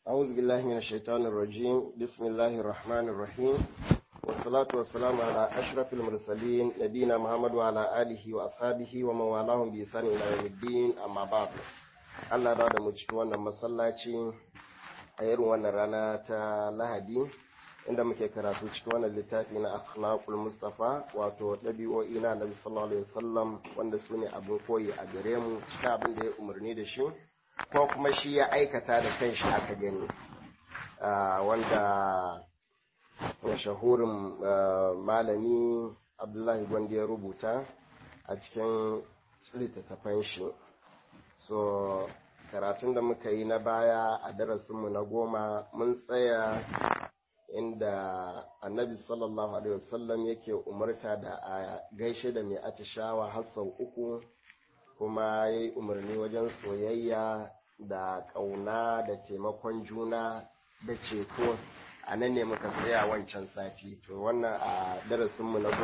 أعوذ بالله من الشيطان الرجيم بسم الله الرحمن الرحيم والصلاة والسلام على أشرف المرسلين نبينا محمد وعلى آله وأصحابه ومن والاهم بإحسان إلى يوم الدين أما بعد Allah da mu cikin wannan masallaci a irin wannan rana ta Lahadi inda muke karatu cikin wannan littafi na Akhlaqul Mustafa wato dabi'o'i na Annabi sallallahu alaihi wasallam wanda sune abin koyi a gare mu cikin abin da ya umarni da shi ko kuma shi ya aikata da kanshi aka gani wanda mashahurin malami Abdullahi Gwandi ya rubuta a cikin littattafan shi. So karatun da muka yi na baya a darasinmu na 10 mun tsaya inda Annabi sallallahu alaihi wasallam yake umarta da a gaishe da mai atishawa har sau 3 kuma yayi umarni wajen soyayya da ƙauna da taimakon juna da ceto. A nan ne muka tsaya wancan sati. To wannan a darasinmu na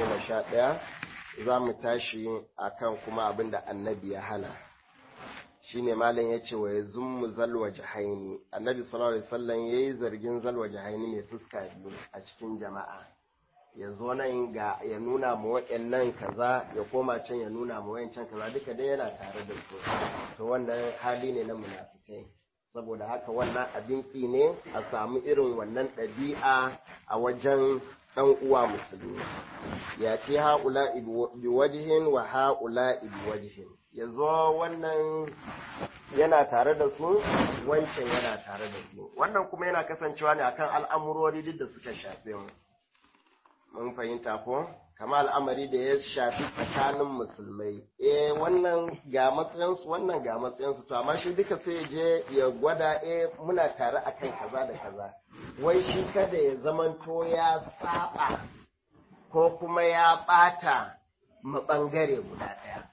11 za mu tashi akan kuma abinda Annabi ya hana. Shine malam yace wa yazummu zalwa jahaini. Annabi sallallahu alaihi wasallam yayi zargin zalwa jahaini mai fuska biyu a cikin jama'a. Yazo nan ga ya nuna mu waɗannan kaza ya koma can ya nuna mu wayancan kaza duka dai yana tare da su. To wannan hali ne na munafikai. Saboda haka wannan abin ki ne a samu irin wannan ɗabi'a a wajen dan uwa musulmi. Ya ce haula bi wajhin wa haula bi wajhin. Yazo wannan yana tare da su wancan yana tare da su. Wannan kuma yana kasancewa ne akan al'amurori duk da suka shafe mu. Mun fahimta ko? Kama al'amari da ya shafi tsakanin musulmai. Wannan ga matsayinsu, wannan ga matsayinsu. To, amma shi duka sai ya je ya gwada muna tare akan kaza da kaza. Wai shi kada ya zamanto ya saba ko kuma ya ɓata ɓangare guda ɗaya.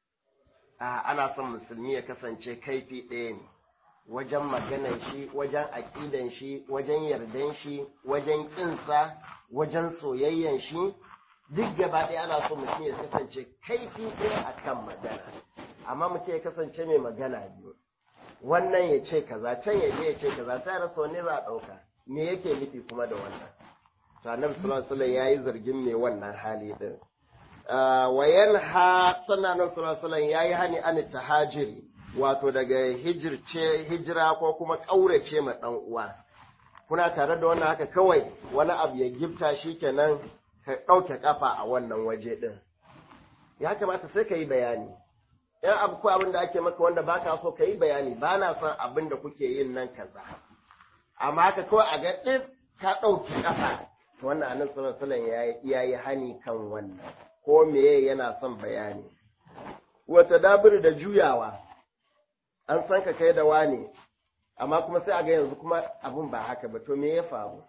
Ana son musulmi ya kasance kaifi ɗaya ne. Wajen maganan shi, wajen aƙidan shi, wajen yardan shi, wajen ƙinsa, wajen soyayyan shi, duk gaba ɗaya ana so mutum ya kasance kaifi ɗaya a kan magana. Amma mutum ya kasance mai magana biyu. Wannan ya ce kaza, can ya je ya ce kaza, sai rasa wani za a ɗauka. Me yake nufi kuma da wannan? To Annabi sallallahu alaihi wasallam yayi zargin mai wannan hali din. Wa yanha sannan Annabi sallallahu alaihi wasallam yayi hani an tahajiri, wato daga hijira ko kuma kaurace ma dan uwa. Kuna tare da wannan haka kawai wani abu ya gifta shikenan ka ɗauke ƙafa a wannan waje ɗin. Ya kamata sai ka yi bayani. ‘Yan abu ko abin da ake maka wanda ba ka so ka yi bayani, ba na son abin da kuke yin nan kaza. Amma haka kawai a ga ɗin ka ɗauke ƙafa. Wannan annan sallallahu ya yi hani kan wannan. Ko meye yana son bayani. Wata dabiri da juyawa. An san ka kai da wane. Amma kuma sai a ga yanzu kuma abin ba haka ba. To me ya faru?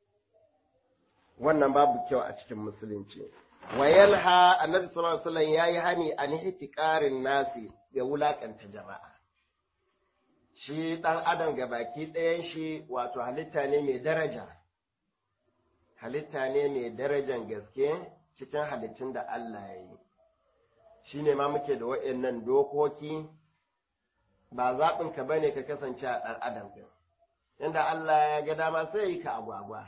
Wannan babu kyau a cikin musulunci. Wa yalha annabi sallallahu alaihi wasallam yayi hani an hitiqarin nasi ga wulakanta jama'a. Shi dan adam gabaki ɗayan shi wato halitta ne mai daraja. Halitta ne mai darajan gaske cikin halittun da Allah ya yi. Shine ma muke da waɗannan dokoki ba zaɓin ka bane ka kasance a ɗan adam ɗin. Inda Allah ya ga dama sai yi ka agwagwa.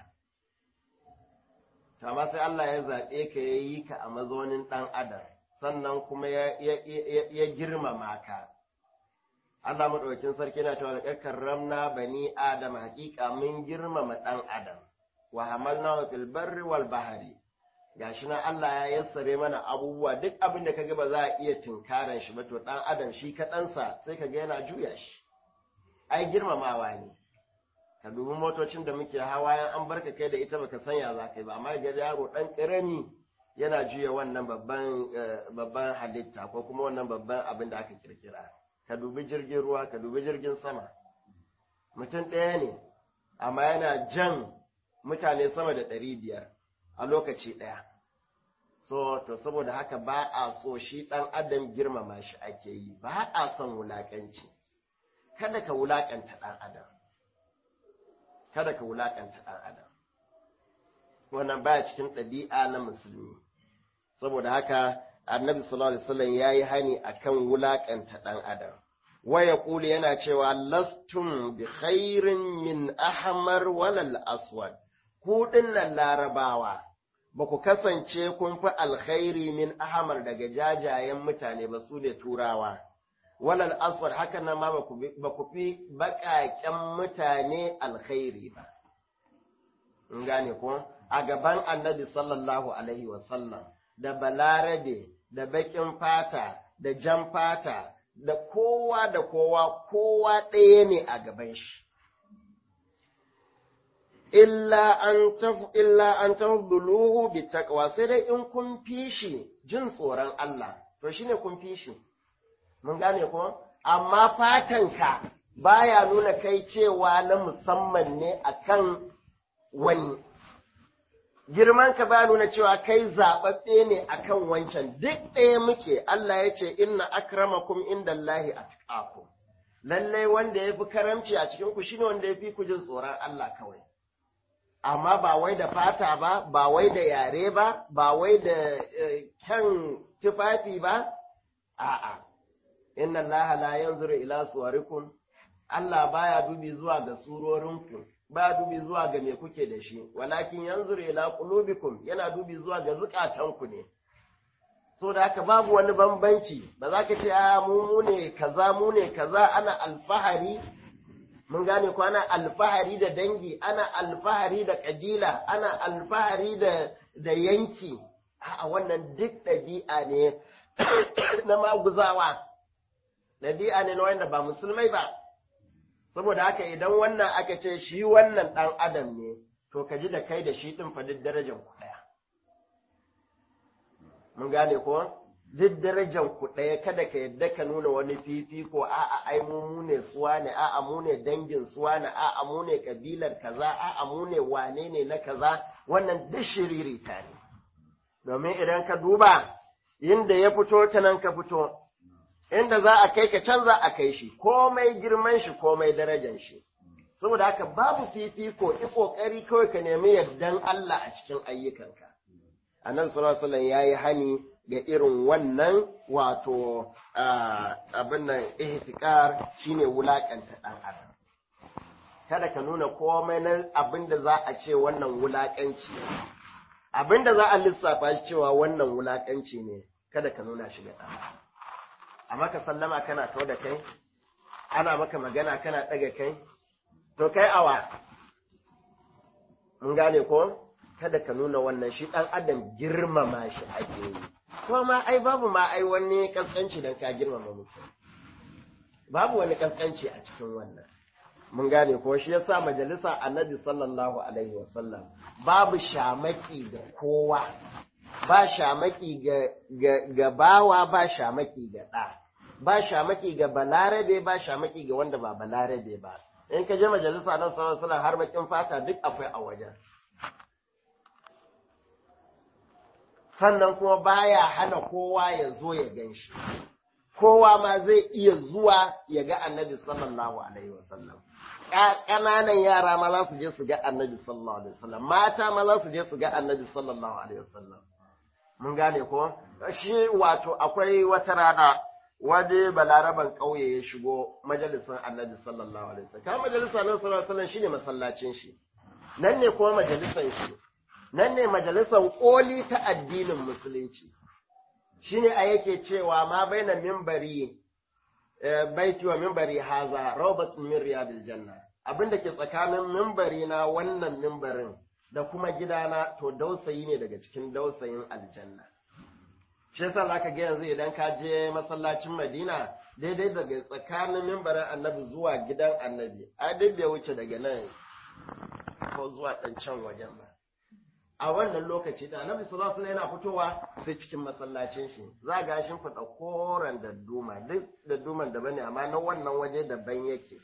Amma sai Allah ya zaɓe ka ya yi ka a mazaunin ɗan adam, sannan kuma ya girmama ka. Allah maɗaukin sarki na cewa da karramna bani Adam haƙiƙa mun girmama ɗan adam, wa hamalna wa fil barri wal bahari. Gashi na Allah ya yassare mana abubuwa duk abin da kaga ba za a iya tinkaran shi ba to ɗan adam shi kaɗansa sai kaga yana juya shi. Ai girmamawa ne. Ka dubi motocin da muke hawa yan an barka kai da ita baka sanya za ka yi ba amma ga yaro dan karami yana juya wannan babban halitta ko kuma wannan babban abin da aka kirkira. Ka dubi jirgin ruwa, ka dubi jirgin sama. Mutum ɗaya ne amma yana jan mutane sama da 500 a lokaci ɗaya. To saboda haka ba a so shi ɗan adam girmama shi ake yi, ba a son wulaƙanci. Kada ka wulaƙanta ɗan adam. Kada ka wulaƙanta ɗan adam. Wannan baya cikin ɗabi'a na musulmi. Saboda haka Annabi sallallahu alaihi wasallam yayi hani akan wulaƙanta ɗan adam. wa yaqulu yana cewa lastum bi khairin min ahmar walal aswad, ku dinnan larabawa ba ku kasance kun fi alkhairi min ahmar daga jajayen mutane ba, su ne turawa, walal aswad haka nan ma ba ku fi baƙaƙen mutane alkhairi ba. In gane ko a gaban annabi sallallahu alaihi wasallam da balarabe da baƙin fata da jan fata da kowa kowa ɗaya ne a gaban shi. Illa an tafduluhu bi taqwa, sai dai in kun fi shi jin tsoron Allah, to shine kun fi shi. Mun gane ko? Amma fatanka baya nuna kai cewa na musamman ne akan wani. Girmanka baya nuna cewa kai zaɓaɓɓe ne akan wancan, duk ɗaya muke. Allah ya ce inna akramakum indallahi atqakum. Lallai wanda ya fi karamci a cikin ku shine wanda ya fi ku jin tsoron Allah kawai. Amma ba wai da fata ba, ba wai da yare ba, ba wai da kyan tufafi ba, a'a. Inna Allah la yanzuru ila suwarikum, Allah baya dubi zuwa ga surorinku, baya dubi zuwa ga me kuke da shi, walakin yanzuru ila qulubikum, yana dubi zuwa ga zukatanku ne. So da haka babu wani bambanci, ba za ka ce a mu ne kaza ana alfahari. Mun gane ko ana alfahari da dangi, ana alfahari da kabila, ana alfahari da yanki. A wannan duk ɗabi'a ne na maguzawa, ɗabi'a ne na wanda ba musulmai ba. Saboda haka idan wannan aka ce shi wannan ɗan adam ne, to ka ji da kai da shi ɗin fa duk darajar ku ɗaya. Mun gane ko? Duk darajar ku ɗaya, kada ka yadda ka nuna wani fifiko, a'a ai mu ne suwa ne, a'a mu ne dangin suwa ne, a'a mu ne kabilar kaza, a'a mu ne wane ne na kaza, wannan duk shiririta ne. Domin idan ka duba inda ya fito ta nan ka fito, inda za a kai ka can za a kai shi, komai girman shi, komai darajar shi. Saboda haka babu fifiko, i kokari kawai ka nemi yardan Allah a cikin ayyukanka. Annabi sallallahu alaihi wasallam yayi hani ga irin wannan wato abin nan ihtikar, shine wulakanta dan adam. Kada ka nuna komai na abin da za a ce wannan wulakanci, abin da za a lissafa shi cewa wannan wulakanci ne, kada ka nuna shi ga dan adam. Amma ka sallama kana kawo da kai, ana maka magana kana ɗaga kai, to kai awa. Mun gane ko? Kada ka nuna wannan, shi ɗan adam girmama shi ake yi. Ko ma ai babu ma ai wani kaskanci dan ka girmama mutum. Babu wani kaskanci a cikin wannan. Mun gane ko? Shi yasa majalisa Annabi sallallahu alaihi wasallam babu shamaki ga kowa. Ba shamaki ga bawa, ba shamaki ga ɗa, ba shamaki ga balarabe, ba shamaki ga wanda ba balarabe ba. In ka je majalisa nan sallallahu alaihi har bakin fata duk akwai a wajen. Sannan kuma baya hana kowa ya zo ya gan shi. Kowa ma zai iya zuwa ya ga Annabi sallallahu alaihi wasallam. Ƙananan yara ma za su je su ga Annabi sallallahu alaihi wasallam, mata ma za su je su ga Annabi sallallahu alaihi wasallam. Mun gane ko? Shi wato akwai wata rana wani balaraban ƙauye ya shigo majalisar Annabi sallallahu alaihi wasallam. Ka majalisar Annabi sallallahu alaihi wasallam shine masallacin shi. Nan ne kuma majalisar shi. Nan ne majalisar koli ta addinin musulunci. Shine a yake cewa ma baina minbari baiti wa minbari haza rawbatun min riyadil janna. Abinda ke tsakanin minbari na wannan minbarin da kuma gidana to dausayi ne daga cikin dausayin aljanna. Shi yasa zaka ga yanzu idan ka je masallacin Madina daidai daga tsakanin mimbarin Annabi zuwa gidan Annabi, a duk bai wuce daga nan ko zuwa dan can wajen ba. A wannan lokaci da Annabi sallallahu alaihi yana fitowa sai cikin masallacin shi, za ga shin fada koran da duma, duk da duman da bane amma na wannan waje daban yake.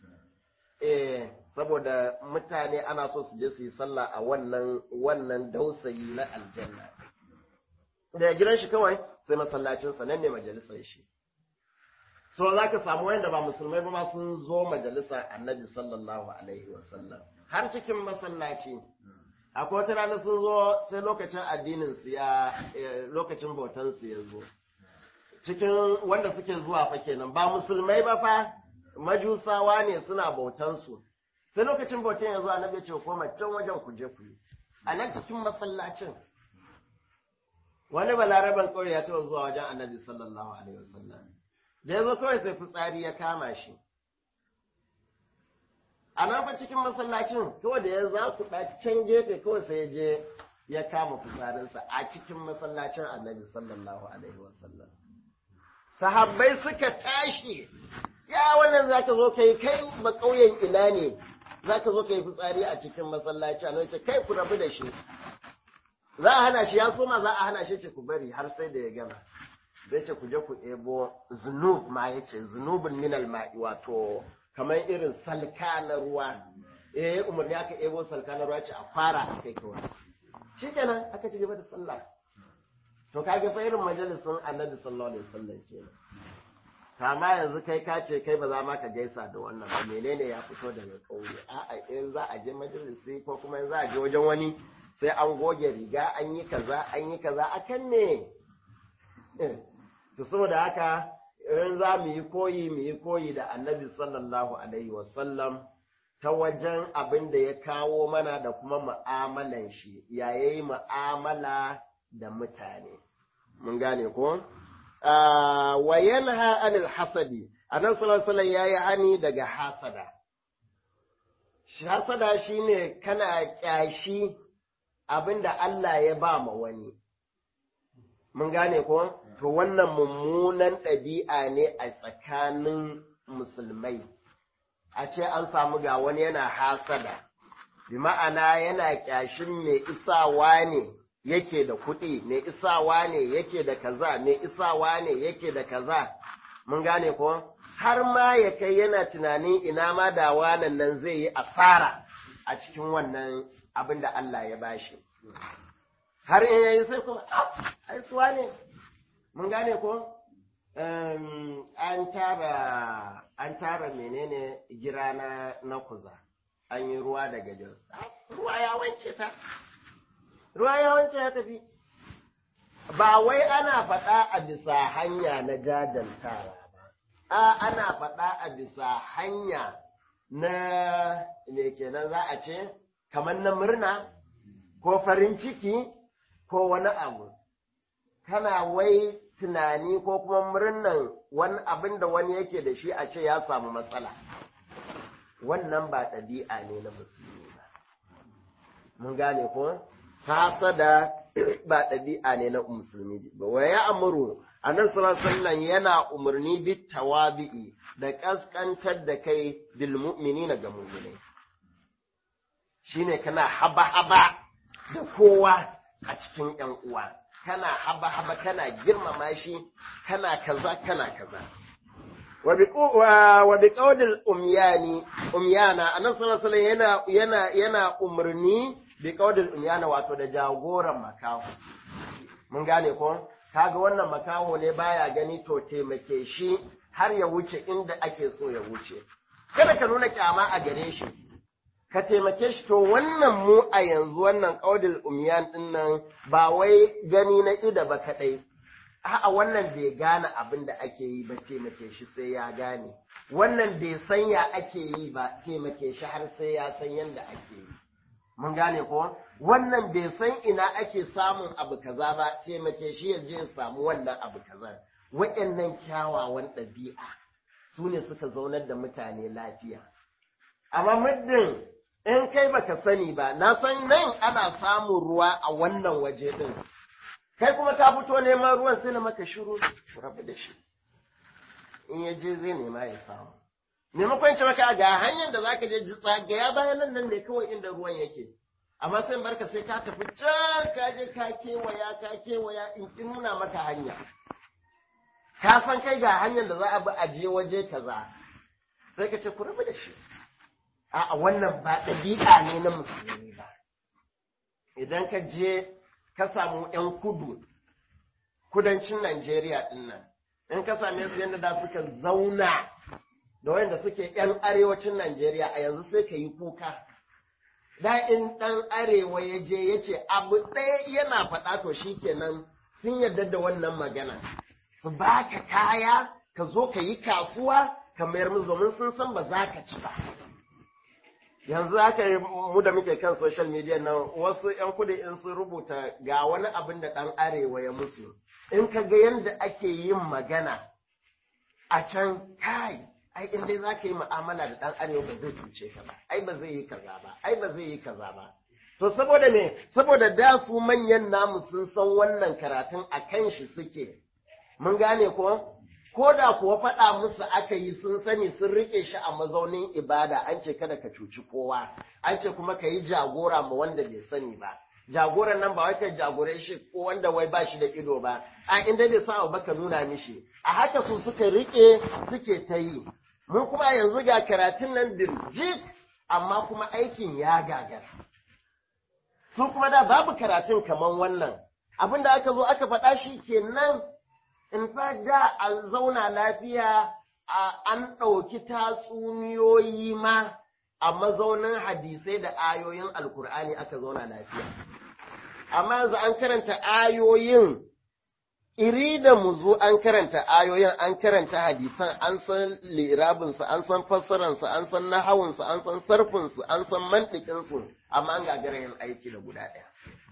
Saboda mutane ana so su je su yi sallah a wannan dausayi na aljanna. Da gidan shi kawai sai masallacinsa, nan ne majalisar shi. So za ka samu wanda ba musulmai ba ma sun zo majalisar Annabi sallallahu alaihi wasallam har cikin masallaci. Akwai wata rana sun zo sai lokacin addinin su lokacin bautan su ya zo. cikin wanda suke zuwa fa kenan ba musulmai ba fa majusawa ne suna bautan su sai lokacin bautan ya zo annabi ya ce koma can wajen ku je ku yi a nan cikin masallacin wani balaraban kawai ya taɓa zuwa wajen annabi sallallahu alaihi wasallam da ya zo kawai sai fitsari ya kama shi a nan fa cikin masallacin kawai da ya za ku can gefe kawai sai ya je ya kama fitsarinsa a cikin masallacin annabi sallallahu alaihi wasallam sahabbai suka tashi ya wannan zaka zo kai ba kauyen ina ne zaka zo kai fitsari a cikin masallaci annabi ce kai ku rabu da shi za a hana shi ya soma za a hana shi ce ku bari har sai da ya gama zai ce ku je ku ebo zunub ma yace zunubun minal ma'i wato kamar irin salka na ruwa umarni aka ebo salka na ruwa ce a fara a kai kawai shikenan aka ci gaba da sallah to kage fa irin majalisun annabi sallallahu alaihi wasallam kenan kama yanzu kai ka ce kai ba za ma ka gaisa da wannan ba menene ya fito daga kauye a'a in za a je majalisi ko kuma in za a je wajen wani sai an goge riga an yi kaza akan ne to saboda haka in za mu yi koyi da annabi sallallahu alaihi wasallam ta wajen abin da ya kawo mana da kuma mu'amalan shi ya yi mu'amala da mutane mun gane ko wa yanha anil hasadi annabi sallallahu alaihi wasallam yayi hani daga hasada hasada shine kana kyashi abinda Allah ya ba ma wani mun gane ko to wannan mummunan ɗabi'a ne a tsakanin musulmai a ce an samu ga wani yana hasada bi ma'ana yana kyashin mai isawa ne yake da kuɗi mai isawa ne yake da kaza mai isawa ne yake da kaza mun gane ko har ma ya kai yana tunanin ina ma da wannan nan zai yi asara a cikin wannan abin da Allah ya bashi har in yayi sai kuma ai suwa ne mun gane ko an tara menene gira na kuza an yi ruwa daga jos ruwa ya wanke ta ruwa ya wanke ya tafi ba wai ana faɗa a bisa hanya na jajantawa ba ana faɗa a bisa hanya na me kenan za a ce kamar na murna ko farin ciki ko wani abu kana wai tunani ko kuma murnan wani abin da wani yake da shi a ce ya samu matsala wannan ba ɗabi'a ne na musulmi ba mun gane ko hasada ba ɗabi'a ne na musulmi ba wa ya amuru annabi sallallahu alaihi wasallam yana umarni bit tawabi'i da kaskantar da kai bil mu'minina ga mu'minai shine kana haba da kowa a cikin ƴan uwa kana haba kana girmama shi kana kaza wa bi qawdil umyana annabi sallallahu alaihi wasallam yana umarni bi qawdil umyana wato da jagoran makaho mun gane ko kaga wannan makaho ne baya gani to taimake shi har ya wuce inda ake so ya wuce kada ka nuna kyama a gare shi ka taimake shi to wannan mu a yanzu wannan qaudul umyan din nan ba wai gani na ida ba kadai a'a wannan bai gane abin da ake yi ba taimake shi sai ya gane wannan bai san ya ake yi ba taimake shi har sai ya san yanda ake yi mun gane ko wannan bai san ina ake samun abu kaza ba taimake shi ya je ya samu wannan abu kaza waɗannan kyawawan ɗabi'a su ne suka zaunar da mutane lafiya amma muddin in kai baka sani ba na san nan ana samun ruwa a wannan waje din kai kuma ka fito neman ruwan sai na maka shiru rabu da shi in ya je zai nema ya samu maimakon ce maka ga hanyar da zaka je ga ya bayan nan ne kawai inda ruwan yake amma sai barka sai ka tafi can ka je ka kewaya in nuna maka hanya ka san kai ga hanyar da za a bi a je waje kaza sai ka ce ku rabu da shi a'a wannan ba ɗabi'a ne na musulmi ba idan ka je ka samu 'yan kudancin Najeriya ɗin nan in ka same su yadda da suka zauna da wanda suke 'yan arewacin Najeriya a yanzu sai ka yi kuka da in ɗan arewa ya je ya ce abu ɗaya yana faɗa to shi kenan sun yarda da wannan magana su baka kaya ka zo ka yi kasuwa ka mayar musu domin sun san ba za ka ci ba. Yanzu haka mu da muke kan social media nan wasu 'yan kudi in sun rubuta ga wani abin da ɗan arewa ya musu, in ka ga yadda ake yin magana a can kai, ai in dai za ka yi mu'amala da ɗan arewa ba zai cuce ka ba, ai ba zai yi kaza ba, ai ba zai yi kaza ba. To saboda me? Saboda da su manyan namu sun san wannan karatun a kan shi suke. Mun gane ko? Ko da kuwa faɗa musu aka yi sun sani sun riƙe shi a mazaunin ibada, an ce kada ka cuci kowa, an ce kuma ka yi jagora ma wanda bai sani ba. Jagoran nan ba wai ka jagore shi ko wanda wai ba shi da ido ba, a inda bai sa ba ka nuna mishi. A haka su suka riƙe suke ta yi. Mun kuma yanzu ga karatun nan birjik, amma kuma aikin ya gagara. Su kuma da babu karatun kaman wannan. Abin da aka zo aka faɗa shi kenan. In fa da a zauna lafiya an ɗauki tatsuniyoyi ma a mazaunin hadisai da ayoyin alkur'ani aka zauna lafiya. Amma yanzu an karanta ayoyin iri da muzu, an karanta ayoyin, an karanta hadisan, an san lirabinsu, an san fassararsu, an san nahawunsu, an san sarfinsu, an san mantikinsu, amma an gagara yin aiki da guda ɗaya.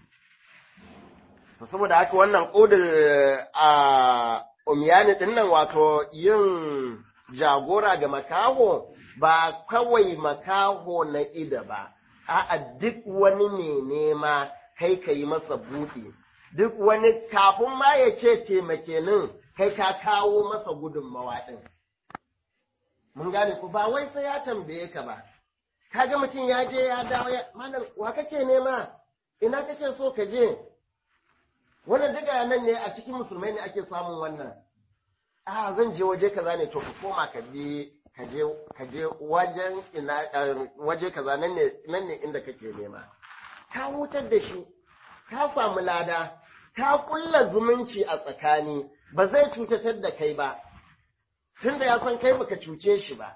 Saboda haka wannan ƙudin a umyani ɗin nan wato yin jagora ga makaho ba kawai makaho na ida ba, a'a duk wani mai nema kai ka yi masa buɗe, duk wani kafin ma ya ce taimakenin kai ka kawo masa gudunmawa ɗin. Mun gane ku ba wai sai ya tambaye ka ba, kaga mutum ya je ya dawo malam wa kake nema, ina kake so ka je? Wannan daga nan ne a cikin musulmai ne ake samun wannan. Zan je waje kaza ne, to ka koma ka je wajen ina waje kaza nan ne inda kake nema. Ka hutar da shi, ka samu lada, ka kulla zumunci a tsakani, ba zai cutatar da kai ba. Tunda ya san kai baka cuce shi ba.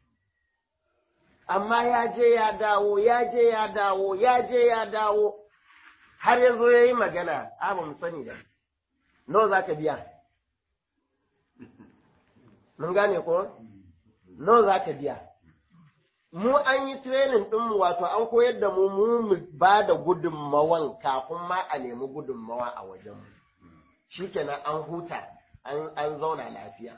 Amma ya je ya dawo, ya je ya dawo, ya je ya dawo. Har ya zo ya yi magana, ba mu sani da, nawa za ka biya? Mun gane ko? Nawa za ka biya? Mu an yi training ɗinmu wato an koyar da mu ba da gudunmawan kafin ma a nemi gudunmawa a wajenmu. Shi kenan an huta, an zauna lafiya.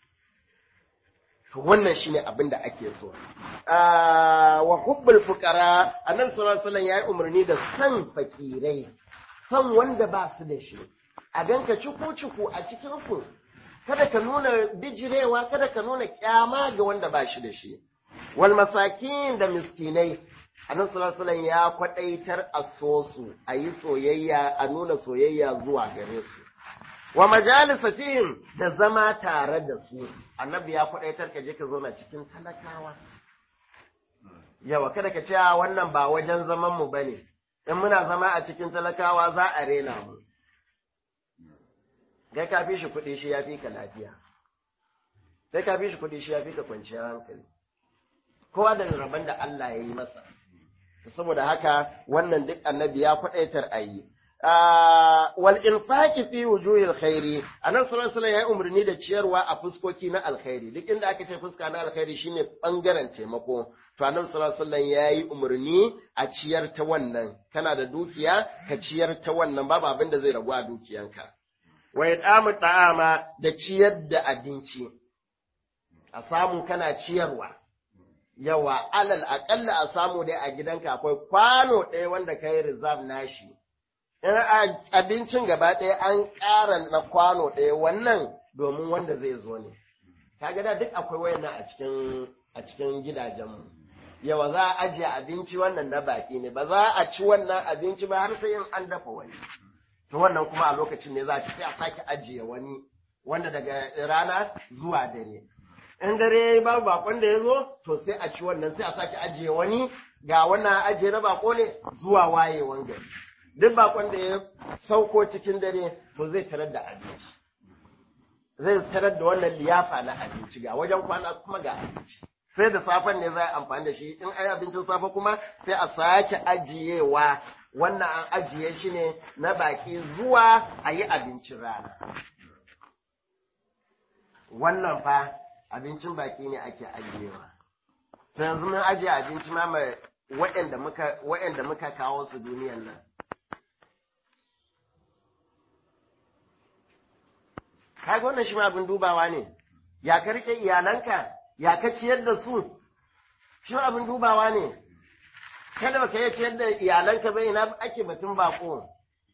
To wannan shine abin da ake so. Wa hubbul fuqara, annabi sallallahu alaihi wasallam yayi umarni da san fakirai, san wanda ba su da shi. A ganka cuku a cikin su, kada ka nuna bijirewa, kada ka nuna kyama ga wanda ba shi da shi. Wal masakin da miskinai, annabi sallallahu alaihi wasallam ya kwadaitar a so su, a yi soyayya, a nuna soyayya zuwa gare su. Wa majalisatihim da zama tare da su, annabi ya kwadaitar ka je ka zauna cikin talakawa. Yawa kada ka ce wannan ba wajen zaman mu bane, in muna zama a cikin talakawa za a rena mu. Kai ka fi shi kuɗi shi ya fi ka lafiya, sai ka fi shi kuɗi shi ya fi ka kwanciyar hankali. Kowa da rabon da Allah ya yi masa, saboda haka wannan duk annabi ya kwadaitar a yi. Wal infaqi fi wujuhil khairi, annabi sallallahu alaihi wasallam ya umarni da ciyarwa a fuskoki na alkhairi. Duk inda aka ce fuska na alkhairi shine bangaren taimako, to annabi sallallahu alaihi wasallam ya yi umarni a ciyar ta wannan. Kana da dukiya ka ciyar ta wannan, babu abin da zai ragu a dukiyanka. Wa yadamu ta'ama da ciyar da abinci, a samu kana ciyarwa. Yawa alal aƙalla a samu dai a gidanka akwai kwano ɗaya wanda ka yi reserve nashi. In abincin gaba ɗaya an ƙara na kwano ɗaya wannan domin wanda zai zo ne. Kaga da duk akwai wayannan a cikin gidajenmu. Yawa za a ajiye abinci wannan na baƙi ne, ba za a ci wannan abinci ba har sai in an dafa wani. To wannan kuma a lokacin ne za a ci sai a sake ajiye wani wanda daga rana zuwa dare. In dare ya yi babu bakon da ya zo, to sai a ci wannan sai a sake ajiye wani ga wannan ajiye na bako ne zuwa wayewan gari. Duk bakon da ya sauko cikin dare, to zai tarar da abinci. Zai tarar da wannan liyafa na abinci ga wajen kwana kuma ga abinci. Sai da safen ne za a amfani da shi, in ai abincin safe kuma sai a sake ajiyewa, wannan an ajiye shi ne na baki zuwa a yi abincin rana. wannan fa abincin baki ne ake ajiyewa. To yanzu mun ajiye abinci ma mai waɗanda muka kawo su duniyan nan. Kaga wannan shi ma abin dubawa ne, ya ka rike iyalanka, ya ka ciyar da su, shi ma abin dubawa ne. Kada baka iya ciyar da iyalanka bai ina ake batun bako.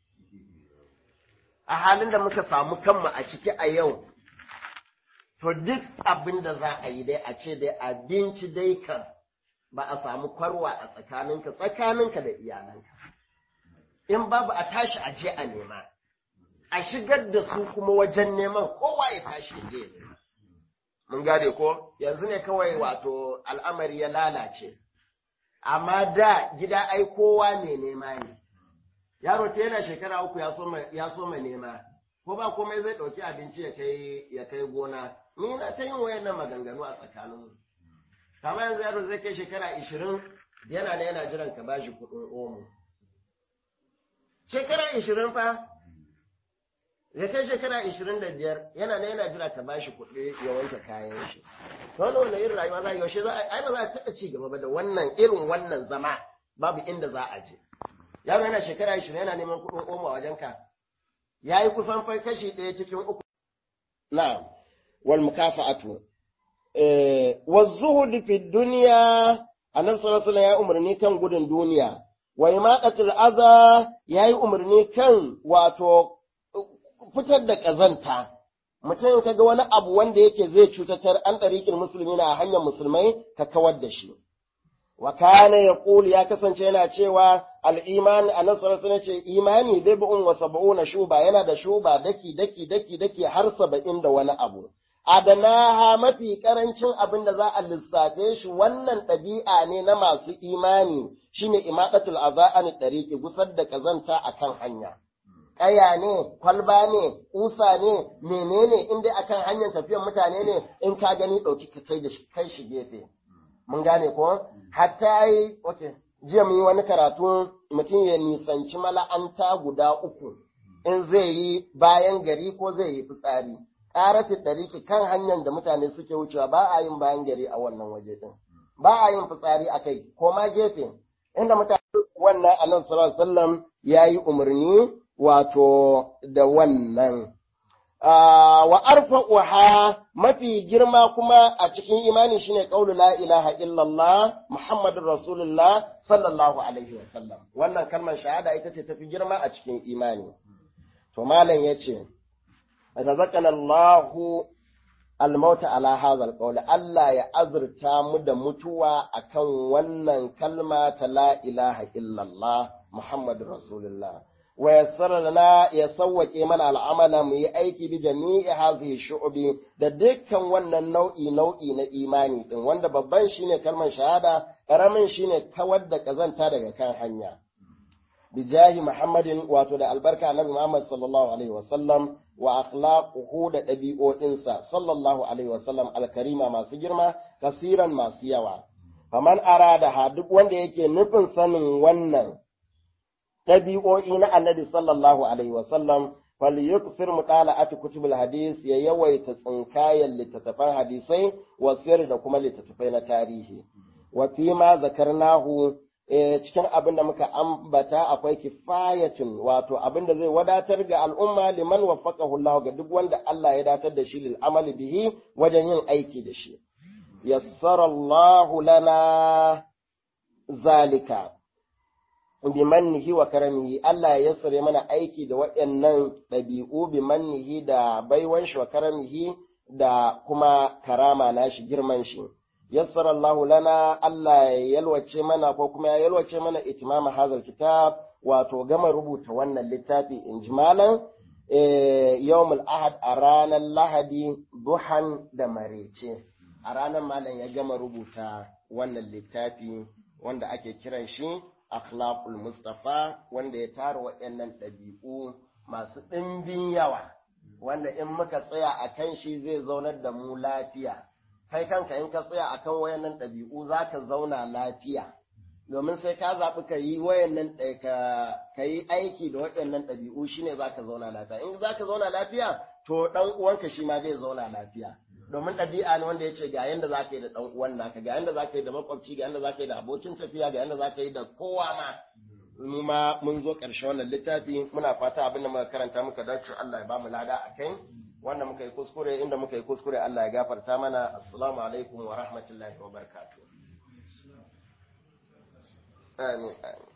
A halin da muka samu kanmu a ciki a yau, to duk abin da za a yi dai a ce dai abinci dai kan ba a samu kwarwa a tsakaninka da iyalanka. In babu a tashi a je a nema, a shigar da su kuma wajen neman kowa ya tashi je ya nema. Mun gane ko yanzu ne kawai wato al'amari ya lalace, amma da gida ai kowa ne nema ne. Yaro ta yana shekara 3 ya so ma nema, ko ba komai zai ɗauki abinci ya kai gona. Ni na ta yin wayannan maganganu a tsakaninmu. Kama yanzu yaro zai kai shekara 20 yana jiran ka bashi kuɗin omo. Shekara 20 fa, ya kai shekara 25 yana jira ka bashi kuɗi ya wanke kayan shi. To wani irin rayuwa za a yaushe ai ba za a taɓa ci gaba ba da irin wannan zama babu inda za a je. Yaro yana shekara 20 yana neman kuɗin omo a wajenka. Ya yi kusan fai kashi 1 cikin 3. Na'am, wal mukafa'atu. Wa zuhud fi dunya, annabi sallallahu alaihi ya umarni kan gudun duniya. Wa imaqatul adha, yayi umarni kan wato fitar da kazanta. Mutum kaga wani abu wanda yake zai cutatar an dariƙin musulmi na hanyar musulmai ka kawar da shi. Wa kana yaqul ya kasance yana cewa al-iman annabi sallallahu alaihi ce imani bid'un wa sab'una shuba, yana da shuba daki har 70 da wani abu. Adanaha mafi karancin abin da za a lissafe shi wannan ɗabi'a ne na masu imani shine imaqatul azaan tariqi, gusar da kazanta akan hanya. Ƙaya ne, kwalba ne, ƙusa ne, menene in dai akan hanyar tafiyar mutane ne in ka gani ɗauki ka kai shi gefe. Mun gane ko? Hatta yi, jiya mun yi wani karatu mutum ya nisanci mala'anta guda 3 in zai yi bayan gari ko zai yi fitsari. Ƙarafin ɗariki kan hanyar da mutane suke wucewa ba a yin bayan gari a wannan waje ɗin. Ba a yin fitsari a kai, ko ma gefe, inda mutane wannan annabi sallallahu alaihi wasallam ya yi umarni wato da wannan. Wa arfa'uha mafi girma kuma a cikin imani shine qaulu la ilaha illallah Muhammadur Rasulullah sallallahu alaihi wasallam. Wannan kalmar shahada ita ce tafi girma a cikin imani. To malam yace razaqana Allahu al-mauta ala hadha al-qawl, Allah ya azurta mu da mutuwa akan wannan kalma ta la ilaha illallah Muhammadur Rasulullah. Wa yassara lana ya sawwake mana al'amala mu yi aiki bi jami'i hadhihi shu'bi, da dukkan wannan nau'i na imani din, wanda babban shine kalmar shahada, karamin shine kawar da kazanta daga kan hanya. Bi jahi Muhammadin, wato da albarka annabi Muhammad sallallahu alaihi wasallam, wa akhlaquhu da ɗabi'o'insa sallallahu alaihi wasallam alkarima masu girma, kasiran masu yawa. Faman arada duk wanda yake nufin sanin wannan ɗabi'o'i na annabi sallallahu alaihi wasallam, falyukfir mutala'ati kutubul hadis, ya yawaita tsinkayen littattafan hadisai wa sirri da kuma littattafai na tarihi. Wa fi ma zakarnahu, cikin abin da muka ambata akwai kifayatun, wato abin da zai wadatar ga al'umma liman waffaqahu Allah, ga duk wanda Allah ya datar da shi lil amali bihi, wajen yin aiki da shi. Yassara Allahu lana zalika bimannihi wa karamihi, Allah ya yassare mana aiki da waɗannan ɗabi'u bimannihi da baiwan shi wa karamihi da kuma karama nashi, girman shi. Yassara Allah lana, Allah ya yalwace mana ko kuma ya yalwace mana itimama hazal kitab, wato gama rubuta wannan littafi injimalan yawmul ahad, a ranar Lahadi duhan da marece. A ranar malam ya gama rubuta wannan littafi wanda ake kiran shi Akhlaqul Mustafa, wanda ya tara waɗannan ɗabi'u masu ɗimbin yawa, wanda in muka tsaya a kan shi zai zaunar da mu lafiya. Kai kanka in ka tsaya a kan wayannan ɗabi'u za ka zauna lafiya, domin sai ka zaɓi ka yi ka yi aiki da waɗannan ɗabi'u shine za ka zauna lafiya. In za ka zauna lafiya, to ɗan uwanka shi ma zai zauna lafiya. domin ɗabi'a ne wanda ya ce ga yanda za ka yi da ɗan uwan naka, ga yanda za ka yi da makwabci, ga yanda za ka yi da abokin tafiya, ga yanda za ka yi da kowa ma. Mu ma mun zo ƙarshen wannan littafi, muna fata abin da muka karanta muka dace Allah ya ba mu lada a kai. Wanda muka yi kuskure, inda muka yi kuskure Allah ya gafarta mana. Assalamu alaikum wa rahmatullahi wa barakatuh. Amin.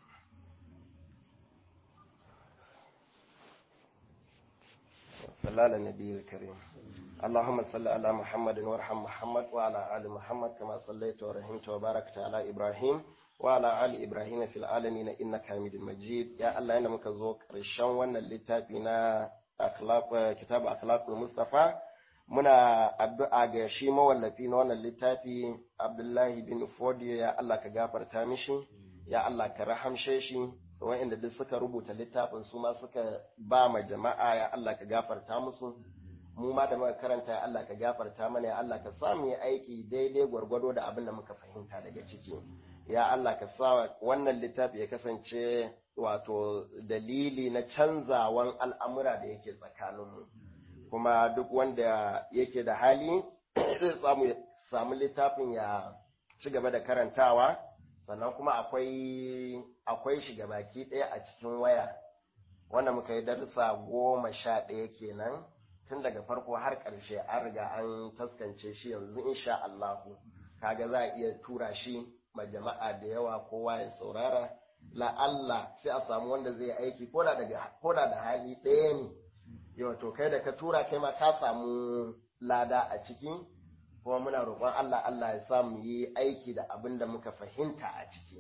صلى على النبي الكريم. اللهم صل على محمد وارحم محمد وعلى آل محمد كما صليت ورحمت وباركت على إبراهيم وعلى آل إبراهيم في العالمين إنك حميد مجيد. يا الله إنما كزوك رشان وانا اللتابنا كتاب أخلاق المصطفى muna addu'a ga shi mawallafi na wannan littafi Abdullahi bin Fodi. Ya Allah ka gafarta mishi, ya Allah ka rahamshe shi, wa'inda duk suka rubuta littafin su ma suka ba ma jama'a, ya Allah ka gafarta musu. Mu ma da muka karanta, ya Allah ka gafarta mana, ya Allah ka sa mu yi aiki daidai gwargwado da abin da muka fahimta daga ciki. Ya Allah ka sa wannan littafi ya kasance wato dalili na canzawan al'amura da yake tsakaninmu. Kuma duk wanda yake da hali zai samu littafin ya ci gaba da karantawa. Sannan kuma akwai shi gabaki ɗaya a cikin waya, wanda muka yi darussa 11 kenan tun daga farko har ƙarshe, an riga an taskance shi yanzu insha Allahu. Kaga za a iya tura shi ma jama'a da yawa, kowa ya saurara. La'alla sai a samu wanda zai aiki ko da hali ɗaya ne. Yau to kai da ka tura kai ma ka samu lada a ciki. Kuma muna roƙon Allah ya sa mu yi aiki da abin da muka fahimta a ciki.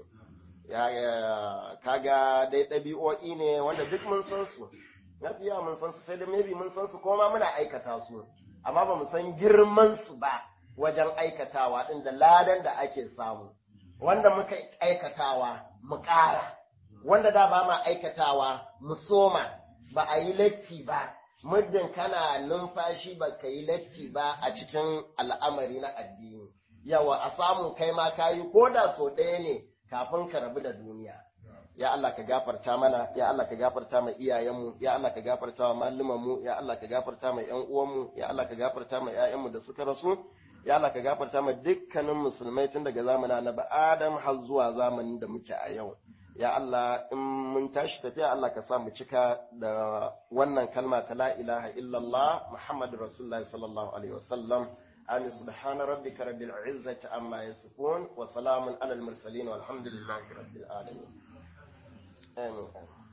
Kaga dai ɗabi'o'i ne wanda duk mun san su, mafiya mun san su, sai da maybe mun san su kuma muna aikata su, amma ba mu san girman su ba wajen aikatawa ɗin da ladan da ake samu. Wanda muka aikatawa mu ƙara, wanda da ba ma aikatawa mu soma, ba a yi latti ba. Muddin kana numfashi ba ka yi latti ba a cikin al'amari na addini, yawa a samu kai ma ka yi ko da so ɗaya ne kafin ka rabu da duniya. Ya Allah ka gafarta mana, ya Allah ka gafarta ma iyayenmu, ya Allah ka gafarta ma mallumanmu, ya Allah ka gafarta ma ƴan uwanmu, ya Allah ka gafarta ma ƴaƴanmu da suka rasu, ya Allah ka gafarta ma dukkanin musulmai tun daga zamanin Annabi Adam har zuwa zamanin da muke a yau. Ya Allah, in mun tashi tafiya, Allah ka sa mu cika da wannan kalma ta la ilaha illallah Muhammadur Rasulullah sallallahu alaihi wasallam. Amin. Subhana rabbika rabbil izzati amma yasifun wa salamun alal mursalin walhamdulillahi rabbil alamin. Amin.